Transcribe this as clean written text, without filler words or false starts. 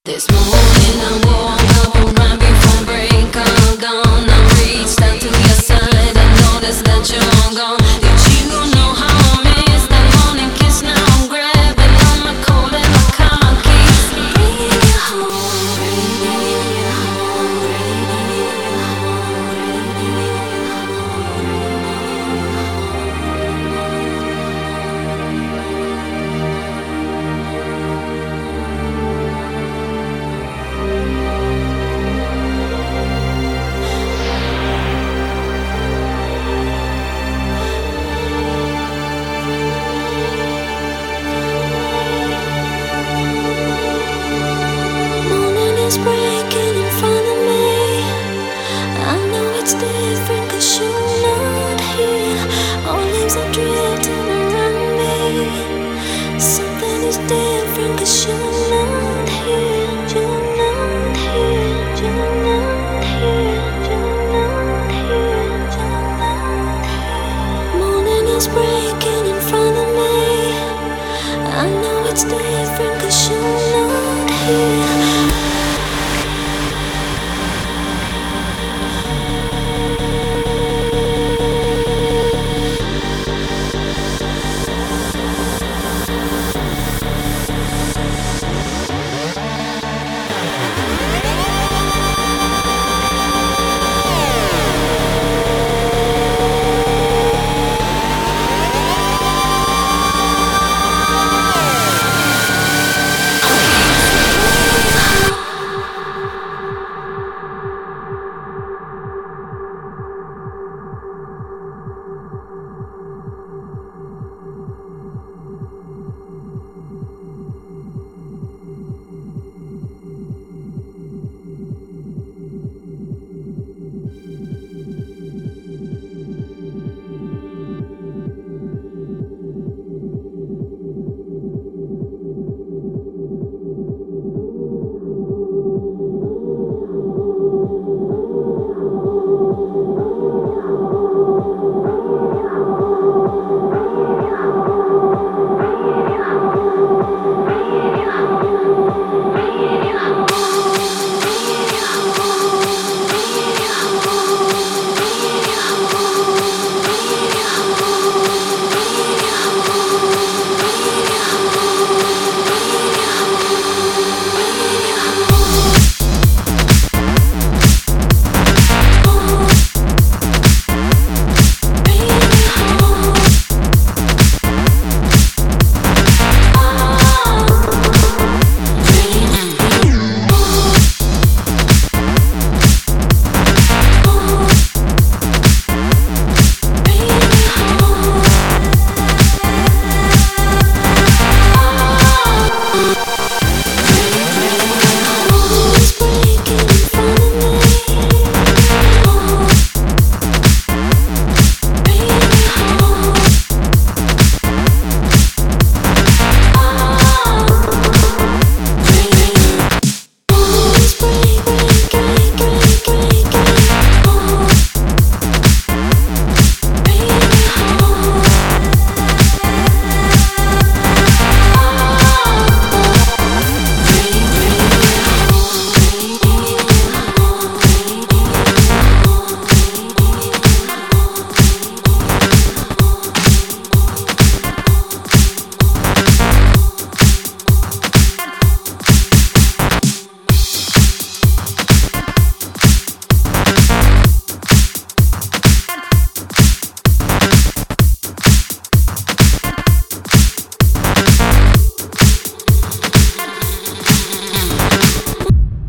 This morning I woke up right before break of dawn. I reached out to your side, I noticed that you're gone. Did you know how I miss that morning kiss? Now I'm grabbing on my coat and my car keys, bringing you home, bringing you home, bringing you home, morning is bright.